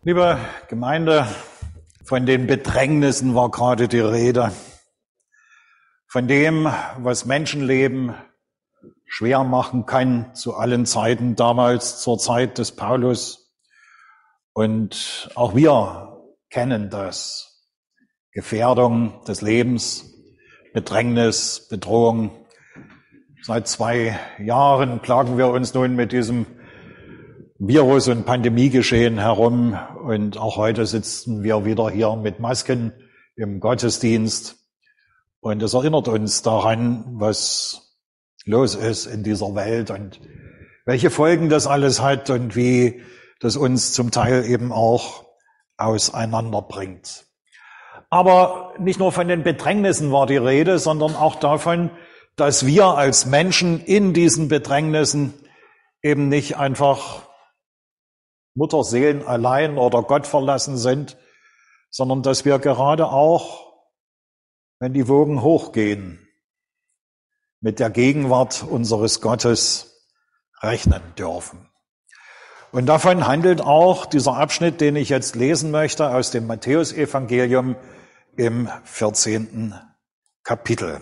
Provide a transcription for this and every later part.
Liebe Gemeinde, von den Bedrängnissen war gerade die Rede. Von dem, was Menschenleben schwer machen kann zu allen Zeiten, damals zur Zeit des Paulus. Und auch wir kennen das. Gefährdung des Lebens, Bedrängnis, Bedrohung. Seit 2 Jahren plagen wir uns nun mit diesem Virus- und Pandemiegeschehen herum. Und auch heute sitzen wir wieder hier mit Masken im Gottesdienst. Und es erinnert uns daran, was los ist in dieser Welt und welche Folgen das alles hat und wie das uns zum Teil eben auch auseinanderbringt. Aber nicht nur von den Bedrängnissen war die Rede, sondern auch davon, dass wir als Menschen in diesen Bedrängnissen eben nicht einfach Mutterseelen allein oder Gott verlassen sind, sondern dass wir gerade auch, wenn die Wogen hochgehen, mit der Gegenwart unseres Gottes rechnen dürfen. Und davon handelt auch dieser Abschnitt, den ich jetzt lesen möchte, aus dem Matthäusevangelium im 14. Kapitel.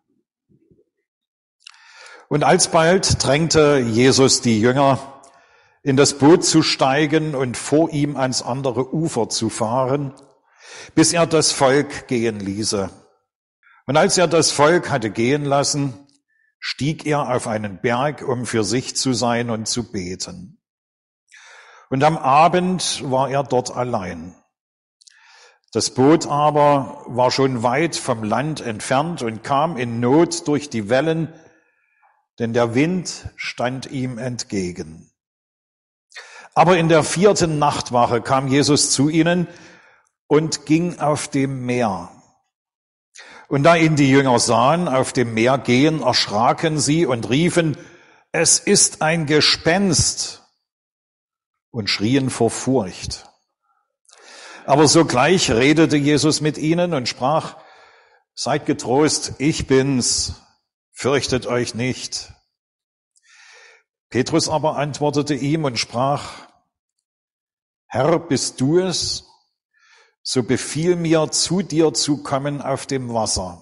Und alsbald drängte Jesus die Jünger, in das Boot zu steigen und vor ihm ans andere Ufer zu fahren, bis er das Volk gehen ließe. Und als er das Volk hatte gehen lassen, stieg er auf einen Berg, um für sich zu sein und zu beten. Und am Abend war er dort allein. Das Boot aber war schon weit vom Land entfernt und kam in Not durch die Wellen, denn der Wind stand ihm entgegen. Aber in der 4. Nachtwache kam Jesus zu ihnen und ging auf dem Meer. Und da ihn die Jünger sahen auf dem Meer gehen, erschraken sie und riefen, es ist ein Gespenst, und schrien vor Furcht. Aber sogleich redete Jesus mit ihnen und sprach, seid getrost, ich bin's, fürchtet euch nicht. Petrus aber antwortete ihm und sprach, Herr, bist du es? So befiehl mir, zu dir zu kommen auf dem Wasser.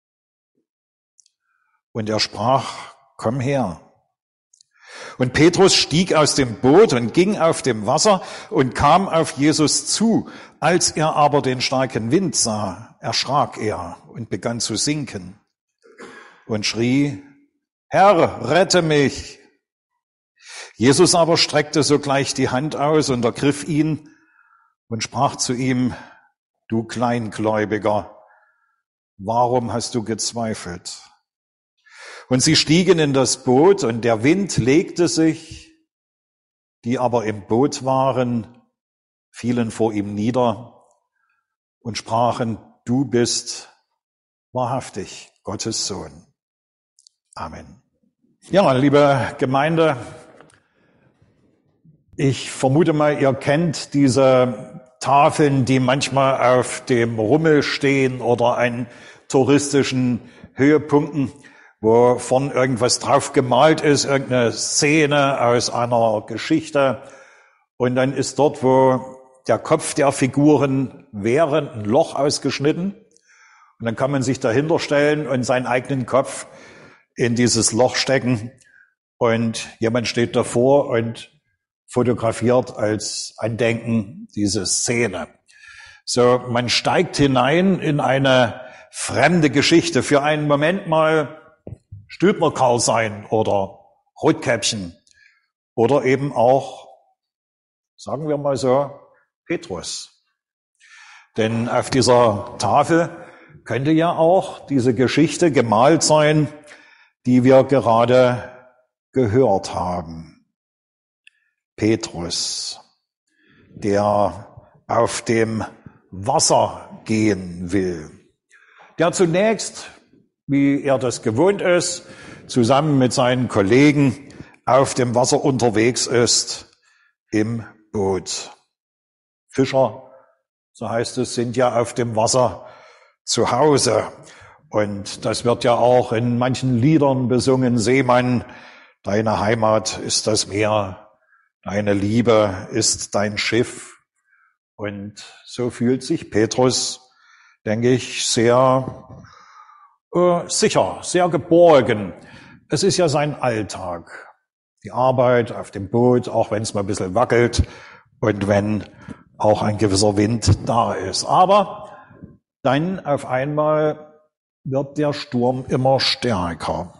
Und er sprach, komm her. Und Petrus stieg aus dem Boot und ging auf dem Wasser und kam auf Jesus zu. Als er aber den starken Wind sah, erschrak er und begann zu sinken und schrie, Herr, rette mich. Jesus aber streckte sogleich die Hand aus und ergriff ihn und sprach zu ihm, du Kleingläubiger, warum hast du gezweifelt? Und sie stiegen in das Boot und der Wind legte sich, die aber im Boot waren, fielen vor ihm nieder und sprachen, du bist wahrhaftig Gottes Sohn. Amen. Ja, liebe Gemeinde, ich vermute mal, ihr kennt diese Tafeln, die manchmal auf dem Rummel stehen oder an touristischen Höhepunkten, wo vorn irgendwas drauf gemalt ist, irgendeine Szene aus einer Geschichte. Und dann ist dort, wo der Kopf der Figuren wäre, ein Loch ausgeschnitten. Und dann kann man sich dahinter stellen und seinen eigenen Kopf in dieses Loch stecken. Und jemand steht davor und fotografiert als Andenken diese Szene. So, man steigt hinein in eine fremde Geschichte. Für einen Moment mal Stübner Karl sein oder Rotkäppchen oder eben auch, sagen wir mal so, Petrus. Denn auf dieser Tafel könnte ja auch diese Geschichte gemalt sein, die wir gerade gehört haben. Petrus, der auf dem Wasser gehen will, der zunächst, wie er das gewohnt ist, zusammen mit seinen Kollegen auf dem Wasser unterwegs ist, im Boot. Fischer, so heißt es, sind ja auf dem Wasser zu Hause. Und das wird ja auch in manchen Liedern besungen. Seemann, deine Heimat ist das Meer, deine Liebe ist dein Schiff. Und so fühlt sich Petrus, denke ich, sehr sicher, sehr geborgen. Es ist ja sein Alltag. Die Arbeit auf dem Boot, auch wenn es mal ein bisschen wackelt und wenn auch ein gewisser Wind da ist. Aber dann auf einmal wird der Sturm immer stärker.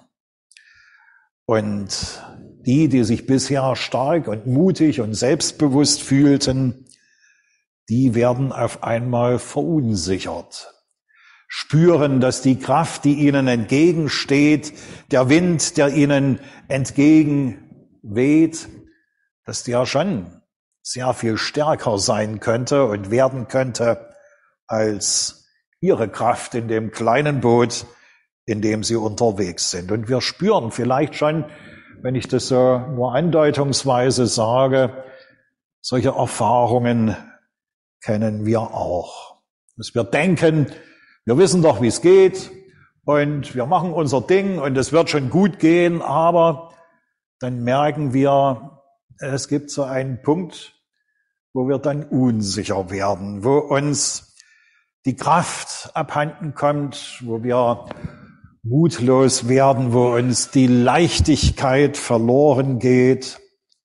Und die sich bisher stark und mutig und selbstbewusst fühlten, die werden auf einmal verunsichert. Spüren, dass die Kraft, die ihnen entgegensteht, der Wind, der ihnen entgegenweht, dass der schon sehr viel stärker sein könnte und werden könnte als ihre Kraft in dem kleinen Boot, in dem sie unterwegs sind. Und wir spüren vielleicht schon, wenn ich das so nur andeutungsweise sage, solche Erfahrungen kennen wir auch. Dass wir denken, wir wissen doch, wie es geht und wir machen unser Ding und es wird schon gut gehen, aber dann merken wir, es gibt so einen Punkt, wo wir dann unsicher werden, wo uns die Kraft abhanden kommt, wo wir mutlos werden, wo uns die Leichtigkeit verloren geht.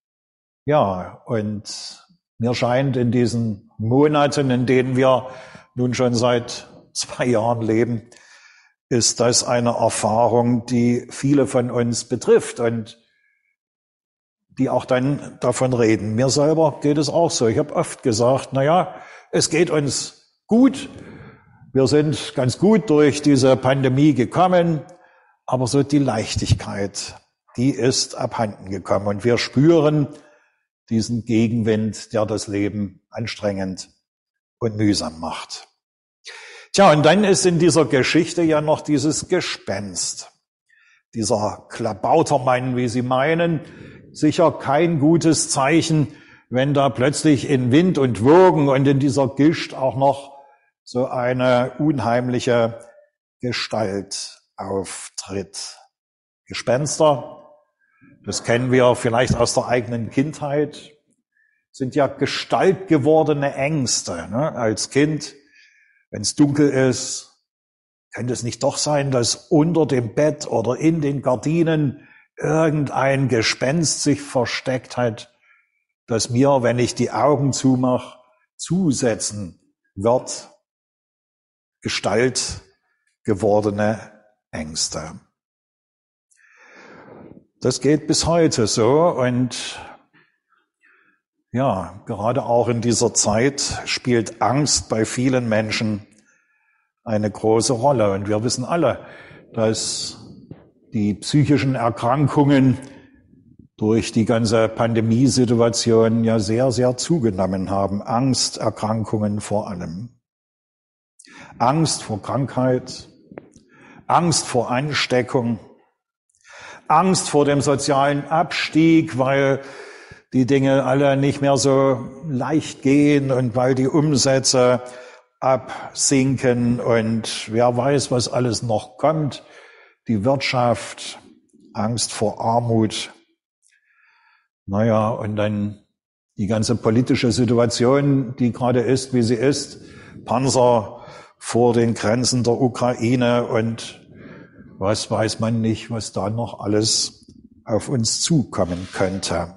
Ja, und mir scheint in diesen Monaten, in denen wir nun schon seit 2 Jahren leben, ist das eine Erfahrung, die viele von uns betrifft und die auch dann davon reden. Mir selber geht es auch so. Ich habe oft gesagt, es geht uns gut. Wir sind ganz gut durch diese Pandemie gekommen, aber so die Leichtigkeit, die ist abhanden gekommen. Und wir spüren diesen Gegenwind, der das Leben anstrengend und mühsam macht. Tja, und dann ist in dieser Geschichte ja noch dieses Gespenst. Dieser Klabautermann, wie Sie meinen, sicher kein gutes Zeichen, wenn da plötzlich in Wind und Wogen und in dieser Gischt auch noch so eine unheimliche Gestalt auftritt. Gespenster, das kennen wir vielleicht aus der eigenen Kindheit, sind ja gestaltgewordene Ängste. Als Kind, wenn es dunkel ist, könnte es nicht doch sein, dass unter dem Bett oder in den Gardinen irgendein Gespenst sich versteckt hat, das mir, wenn ich die Augen zumache, zusetzen wird. Gestalt gewordene Ängste. Das geht bis heute so und ja, gerade auch in dieser Zeit spielt Angst bei vielen Menschen eine große Rolle. Und wir wissen alle, dass die psychischen Erkrankungen durch die ganze Pandemiesituation ja sehr, sehr zugenommen haben. Angsterkrankungen vor allem. Angst vor Krankheit, Angst vor Ansteckung, Angst vor dem sozialen Abstieg, weil die Dinge alle nicht mehr so leicht gehen und weil die Umsätze absinken und wer weiß, was alles noch kommt. Die Wirtschaft, Angst vor Armut. Und dann die ganze politische Situation, die gerade ist, wie sie ist. Panzer vor den Grenzen der Ukraine und was weiß man nicht, was da noch alles auf uns zukommen könnte.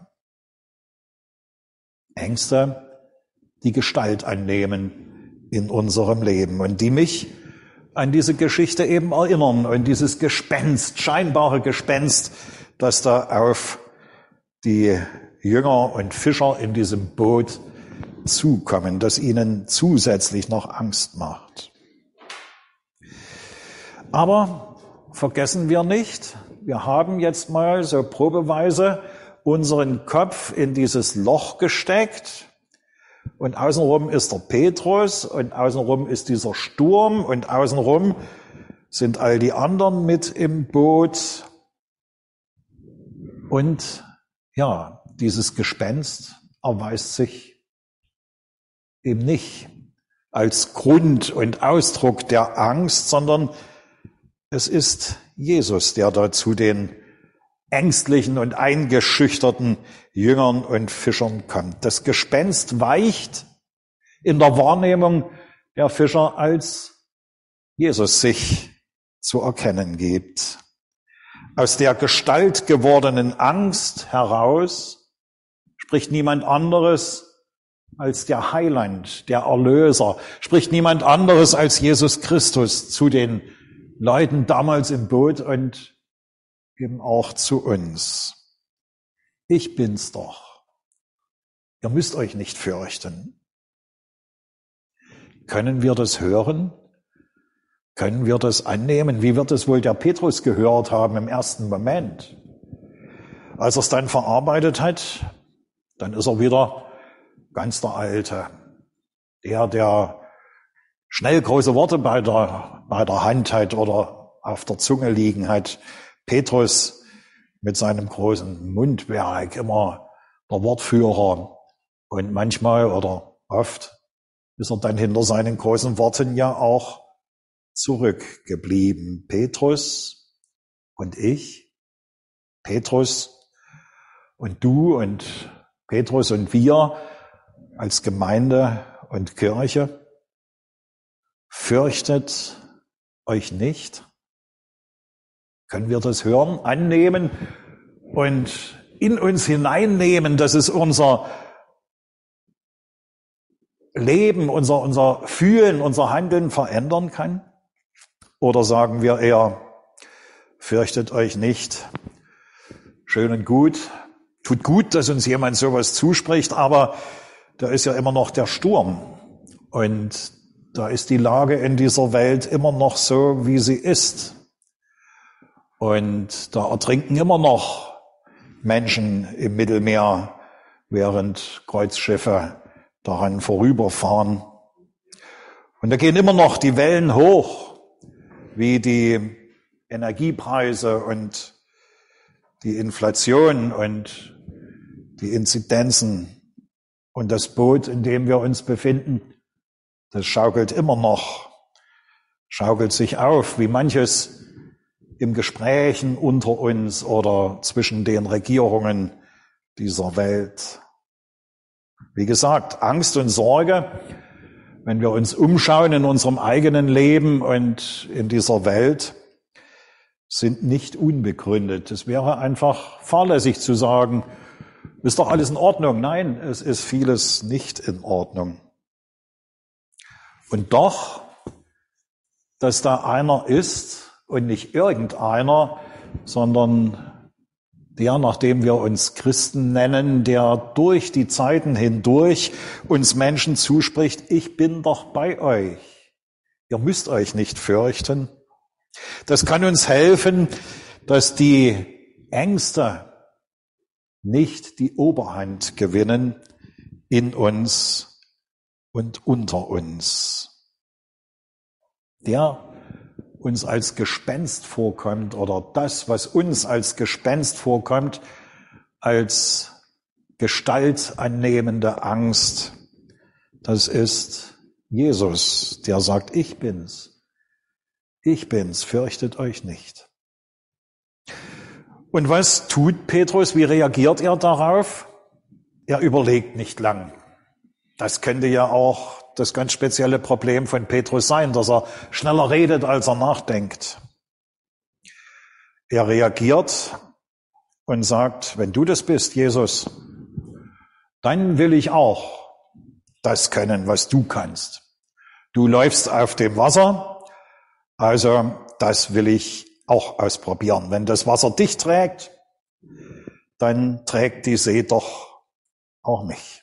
Ängste, die Gestalt annehmen in unserem Leben und die mich an diese Geschichte eben erinnern und dieses Gespenst, scheinbare Gespenst, das da auf die Jünger und Fischer in diesem Boot zukommen, das ihnen zusätzlich noch Angst macht. Aber vergessen wir nicht, wir haben jetzt mal so probeweise unseren Kopf in dieses Loch gesteckt und außenrum ist der Petrus und außenrum ist dieser Sturm und außenrum sind all die anderen mit im Boot. Und ja, dieses Gespenst erweist sich eben nicht als Grund und Ausdruck der Angst, sondern es ist Jesus, der da zu den ängstlichen und eingeschüchterten Jüngern und Fischern kommt. Das Gespenst weicht in der Wahrnehmung der Fischer als Jesus sich zu erkennen gibt. Aus der Gestalt gewordenen Angst heraus spricht niemand anderes als der Heiland, der Erlöser, spricht niemand anderes als Jesus Christus zu den Leuten damals im Boot und eben auch zu uns. Ich bin's doch. Ihr müsst euch nicht fürchten. Können wir das hören? Können wir das annehmen? Wie wird es wohl der Petrus gehört haben im ersten Moment? Als er es dann verarbeitet hat, dann ist er wieder ganz der Alte. Der schnell große Worte bei der Hand hat oder auf der Zunge liegen hat. Petrus mit seinem großen Mundwerk, immer der Wortführer. Und manchmal oder oft ist er dann hinter seinen großen Worten ja auch zurückgeblieben. Petrus und ich, Petrus und du und Petrus und wir als Gemeinde und Kirche, fürchtet euch nicht. Können wir das hören, annehmen und in uns hineinnehmen, dass es unser Leben, unser Fühlen, unser Handeln verändern kann? Oder sagen wir eher, fürchtet euch nicht, schön und gut, tut gut, dass uns jemand sowas zuspricht, aber da ist ja immer noch der Sturm und da ist die Lage in dieser Welt immer noch so, wie sie ist. Und da ertrinken immer noch Menschen im Mittelmeer, während Kreuzschiffe daran vorüberfahren. Und da gehen immer noch die Wellen hoch, wie die Energiepreise und die Inflation und die Inzidenzen. Und das Boot, in dem wir uns befinden, das schaukelt immer noch, schaukelt sich auf, wie manches im Gesprächen unter uns oder zwischen den Regierungen dieser Welt. Wie gesagt, Angst und Sorge, wenn wir uns umschauen in unserem eigenen Leben und in dieser Welt, sind nicht unbegründet. Es wäre einfach fahrlässig zu sagen, ist doch alles in Ordnung. Nein, es ist vieles nicht in Ordnung. Und doch, dass da einer ist, und nicht irgendeiner, sondern der, nachdem wir uns Christen nennen, der durch die Zeiten hindurch uns Menschen zuspricht, ich bin doch bei euch. Ihr müsst euch nicht fürchten. Das kann uns helfen, dass die Ängste nicht die Oberhand gewinnen in uns und unter uns. Der uns als Gespenst vorkommt oder das, was uns als Gespenst vorkommt, als gestaltannehmende Angst, das ist Jesus, der sagt, ich bin's, fürchtet euch nicht. Und was tut Petrus? Wie reagiert er darauf? Er überlegt nicht lang. Das könnte ja auch das ganz spezielle Problem von Petrus sein, dass er schneller redet, als er nachdenkt. Er reagiert und sagt, wenn du das bist, Jesus, dann will ich auch das können, was du kannst. Du läufst auf dem Wasser, also das will ich auch ausprobieren. Wenn das Wasser dich trägt, dann trägt die See doch auch mich.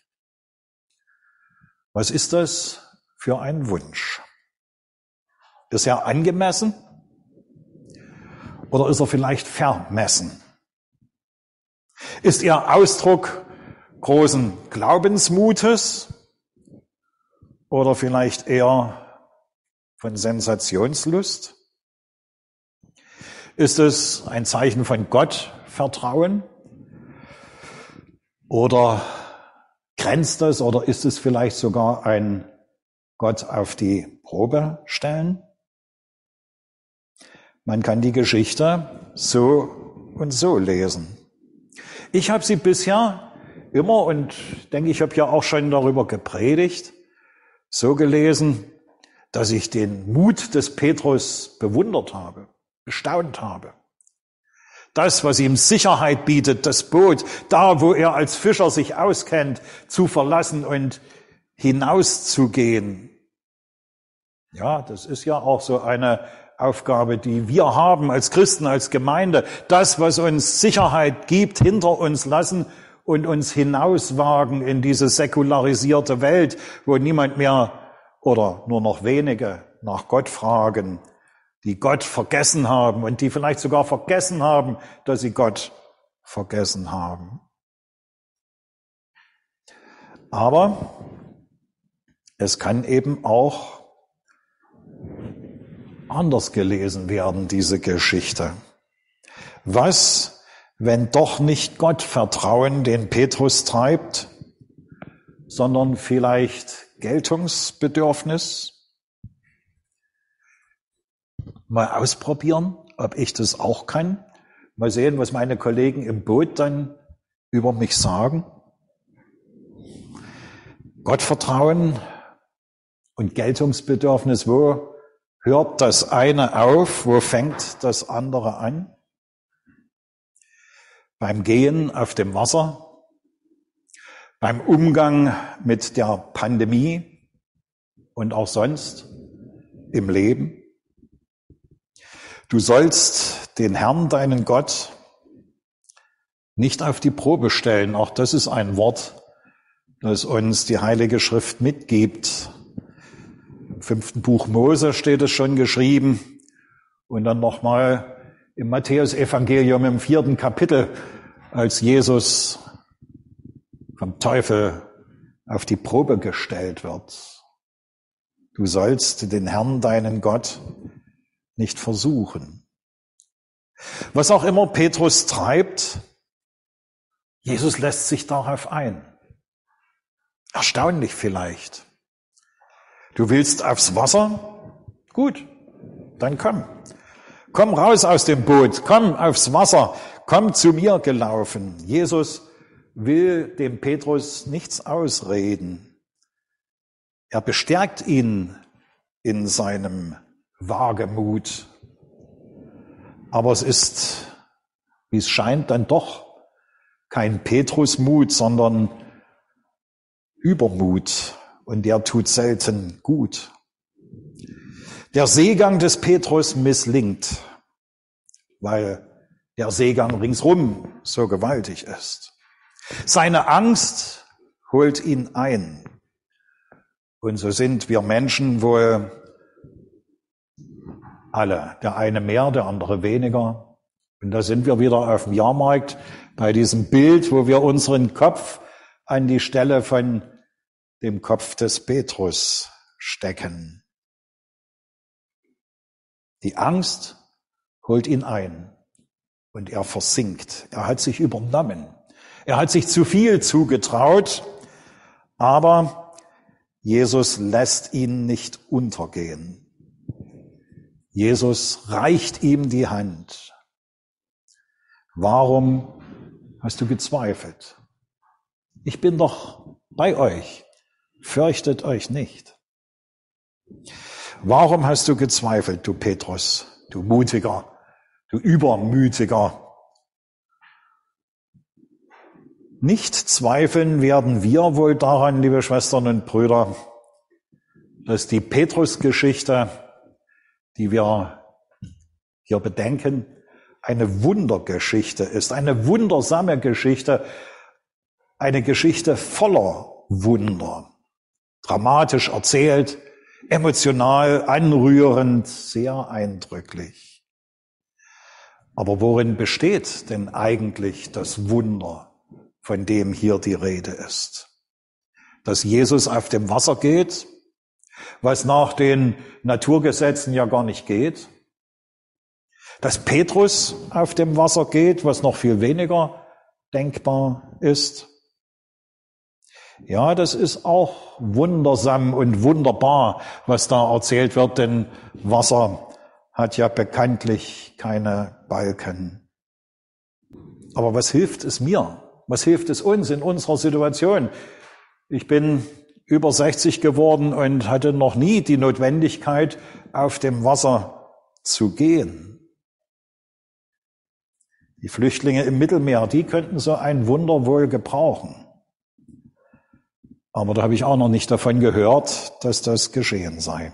Was ist das für ein Wunsch? Ist er angemessen oder ist er vielleicht vermessen? Ist er Ausdruck großen Glaubensmutes oder vielleicht eher von Sensationslust? Ist es ein Zeichen von Gottvertrauen oder grenzt es oder ist es vielleicht sogar ein Gott auf die Probe stellen? Man kann die Geschichte so und so lesen. Ich habe sie bisher immer, und denke, ich habe ja auch schon darüber gepredigt, so gelesen, dass ich den Mut des Petrus bewundert habe, gestaunt habe. Das, was ihm Sicherheit bietet, das Boot, da, wo er als Fischer sich auskennt, zu verlassen und hinauszugehen. Ja, das ist ja auch so eine Aufgabe, die wir haben als Christen, als Gemeinde. Das, was uns Sicherheit gibt, hinter uns lassen und uns hinauswagen in diese säkularisierte Welt, wo niemand mehr oder nur noch wenige nach Gott fragen, die Gott vergessen haben und die vielleicht sogar vergessen haben, dass sie Gott vergessen haben. Aber es kann eben auch anders gelesen werden, diese Geschichte. Was, wenn doch nicht Gottvertrauen den Petrus treibt, sondern vielleicht Geltungsbedürfnis? Mal ausprobieren, ob ich das auch kann. Mal sehen, was meine Kollegen im Boot dann über mich sagen. Gottvertrauen und Geltungsbedürfnis, wo hört das eine auf, wo fängt das andere an? Beim Gehen auf dem Wasser, beim Umgang mit der Pandemie und auch sonst im Leben. Du sollst den Herrn, deinen Gott, nicht auf die Probe stellen. Auch das ist ein Wort, das uns die Heilige Schrift mitgibt. Im 5. Buch Mose steht es schon geschrieben. Und dann nochmal im Matthäus-Evangelium im 4. Kapitel, als Jesus vom Teufel auf die Probe gestellt wird. Du sollst den Herrn, deinen Gott, nicht versuchen. Was auch immer Petrus treibt, Jesus lässt sich darauf ein. Erstaunlich vielleicht. Du willst aufs Wasser? Gut, dann komm. Komm raus aus dem Boot, komm aufs Wasser, komm zu mir gelaufen. Jesus will dem Petrus nichts ausreden. Er bestärkt ihn in seinem Wagemut. Aber es ist, wie es scheint, dann doch kein Petrusmut, sondern Übermut. Und der tut selten gut. Der Seegang des Petrus misslingt, weil der Seegang ringsrum so gewaltig ist. Seine Angst holt ihn ein. Und so sind wir Menschen wohl alle, der eine mehr, der andere weniger. Und da sind wir wieder auf dem Jahrmarkt bei diesem Bild, wo wir unseren Kopf an die Stelle von dem Kopf des Petrus stecken. Die Angst holt ihn ein und er versinkt. Er hat sich übernommen. Er hat sich zu viel zugetraut, aber Jesus lässt ihn nicht untergehen. Jesus reicht ihm die Hand. Warum hast du gezweifelt? Ich bin doch bei euch. Fürchtet euch nicht. Warum hast du gezweifelt, du Petrus, du Mutiger, du Übermütiger? Nicht zweifeln werden wir wohl daran, liebe Schwestern und Brüder, dass die Petrus-Geschichte, die wir hier bedenken, eine Wundergeschichte ist, eine wundersame Geschichte, eine Geschichte voller Wunder. Dramatisch erzählt, emotional, anrührend, sehr eindrücklich. Aber worin besteht denn eigentlich das Wunder, von dem hier die Rede ist? Dass Jesus auf dem Wasser geht, was nach den Naturgesetzen ja gar nicht geht. Dass Petrus auf dem Wasser geht, was noch viel weniger denkbar ist. Ja, das ist auch wundersam und wunderbar, was da erzählt wird, denn Wasser hat ja bekanntlich keine Balken. Aber was hilft es mir? Was hilft es uns in unserer Situation? Ich bin über 60 geworden und hatte noch nie die Notwendigkeit, auf dem Wasser zu gehen. Die Flüchtlinge im Mittelmeer, die könnten so ein Wunder wohl gebrauchen. Aber da habe ich auch noch nicht davon gehört, dass das geschehen sei.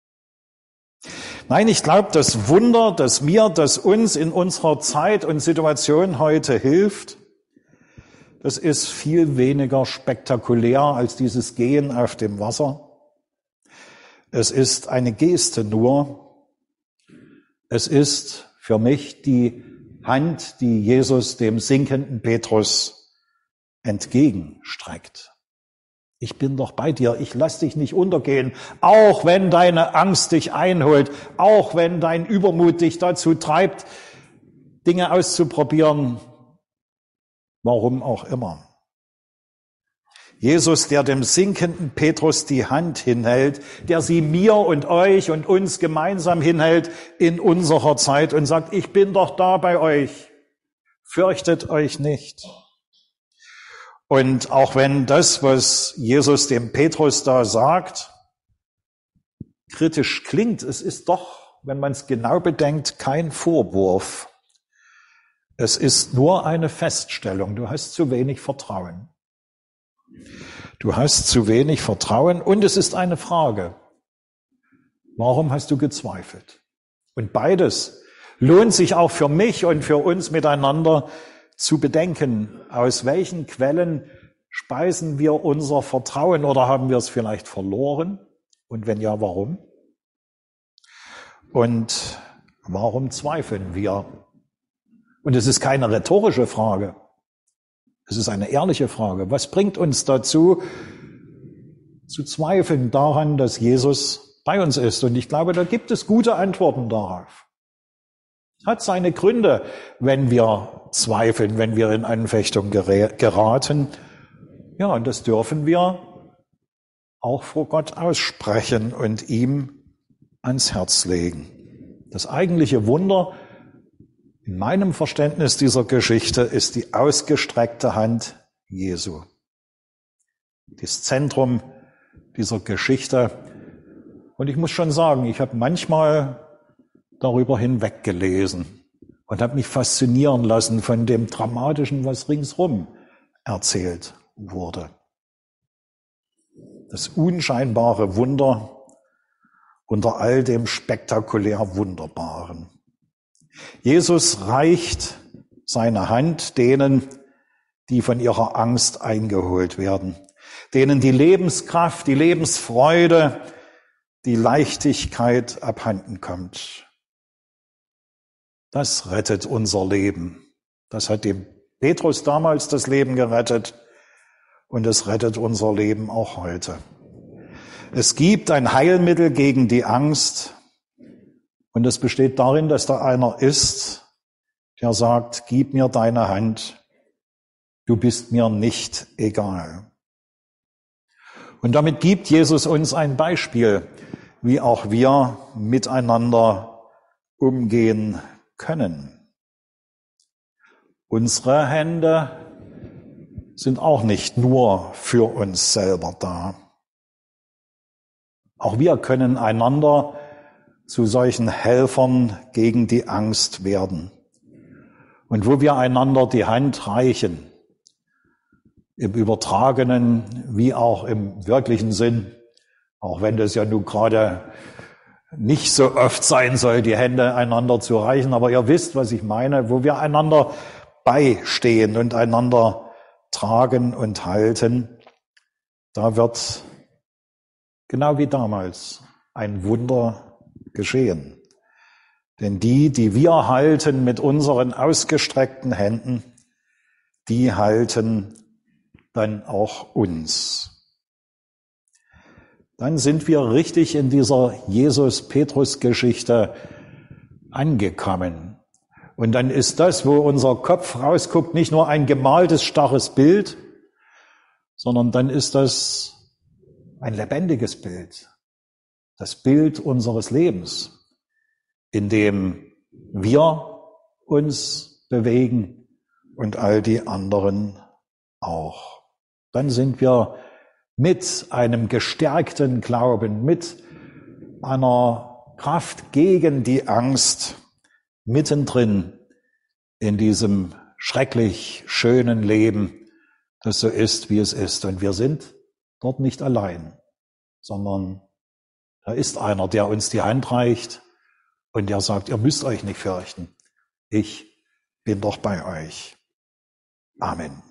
Nein, ich glaube, das Wunder, das mir, das uns in unserer Zeit und Situation heute hilft, das ist viel weniger spektakulär als dieses Gehen auf dem Wasser. Es ist eine Geste nur. Es ist für mich die Hand, die Jesus dem sinkenden Petrus entgegenstreckt. Ich bin doch bei dir, ich lass dich nicht untergehen, auch wenn deine Angst dich einholt, auch wenn dein Übermut dich dazu treibt, Dinge auszuprobieren, warum auch immer. Jesus, der dem sinkenden Petrus die Hand hinhält, der sie mir und euch und uns gemeinsam hinhält in unserer Zeit und sagt, ich bin doch da bei euch, fürchtet euch nicht. Und auch wenn das, was Jesus dem Petrus da sagt, kritisch klingt, es ist doch, wenn man es genau bedenkt, kein Vorwurf. Es ist nur eine Feststellung. Du hast zu wenig Vertrauen. Du hast zu wenig Vertrauen und es ist eine Frage. Warum hast du gezweifelt? Und beides lohnt sich auch für mich und für uns miteinander zu bedenken. Aus welchen Quellen speisen wir unser Vertrauen oder haben wir es vielleicht verloren? Und wenn ja, warum? Und warum zweifeln wir? Und es ist keine rhetorische Frage. Es ist eine ehrliche Frage. Was bringt uns dazu, zu zweifeln daran, dass Jesus bei uns ist? Und ich glaube, da gibt es gute Antworten darauf. Es hat seine Gründe, wenn wir zweifeln, wenn wir in Anfechtung geraten. Ja, und das dürfen wir auch vor Gott aussprechen und ihm ans Herz legen. Das eigentliche Wunder in meinem Verständnis dieser Geschichte ist die ausgestreckte Hand Jesu. Das Zentrum dieser Geschichte. Und ich muss schon sagen, ich habe manchmal darüber hinweggelesen und habe mich faszinieren lassen von dem Dramatischen, was ringsrum erzählt wurde. Das unscheinbare Wunder unter all dem spektakulär Wunderbaren. Jesus reicht seine Hand denen, die von ihrer Angst eingeholt werden, denen die Lebenskraft, die Lebensfreude, die Leichtigkeit abhanden kommt. Das rettet unser Leben. Das hat dem Petrus damals das Leben gerettet und es rettet unser Leben auch heute. Es gibt ein Heilmittel gegen die Angst und es besteht darin, dass da einer ist, der sagt, gib mir deine Hand, du bist mir nicht egal. Und damit gibt Jesus uns ein Beispiel, wie auch wir miteinander umgehen können. Unsere Hände sind auch nicht nur für uns selber da. Auch wir können einander zu solchen Helfern gegen die Angst werden. Und wo wir einander die Hand reichen, im übertragenen wie auch im wirklichen Sinn, auch wenn das ja nun gerade nicht so oft sein soll, die Hände einander zu reichen, aber ihr wisst, was ich meine, wo wir einander beistehen und einander tragen und halten, da wird genau wie damals ein Wunder geschehen. Denn die wir halten mit unseren ausgestreckten Händen, die halten dann auch uns. Dann sind wir richtig in dieser Jesus-Petrus-Geschichte angekommen. Und dann ist das, wo unser Kopf rausguckt, nicht nur ein gemaltes, starres Bild, sondern dann ist das ein lebendiges Bild. Das Bild unseres Lebens, in dem wir uns bewegen und all die anderen auch. Dann sind wir mit einem gestärkten Glauben, mit einer Kraft gegen die Angst, mittendrin in diesem schrecklich schönen Leben, das so ist, wie es ist. Und wir sind dort nicht allein, sondern da ist einer, der uns die Hand reicht und der sagt, ihr müsst euch nicht fürchten. Ich bin doch bei euch. Amen.